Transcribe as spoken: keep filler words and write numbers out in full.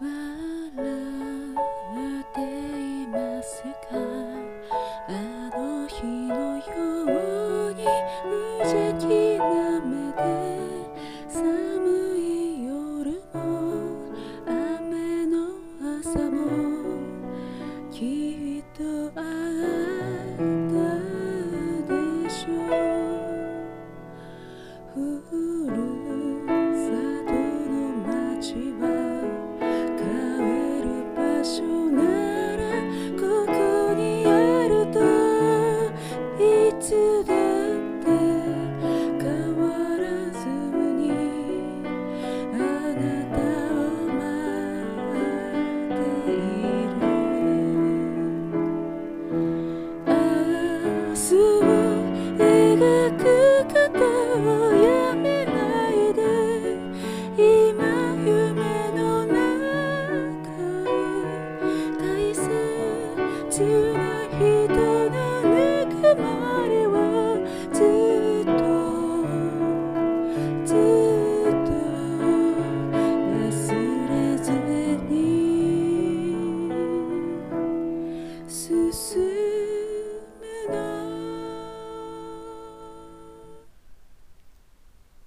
っていますか？あの日のように無邪気な目で寒い夜も雨の朝もきっとあったでしょう。ふるさとの街は帰る場所ならここにあるといつだって変わらずにあなたを待っている。明日を描くことをやめないで、今夢の中へ大切な人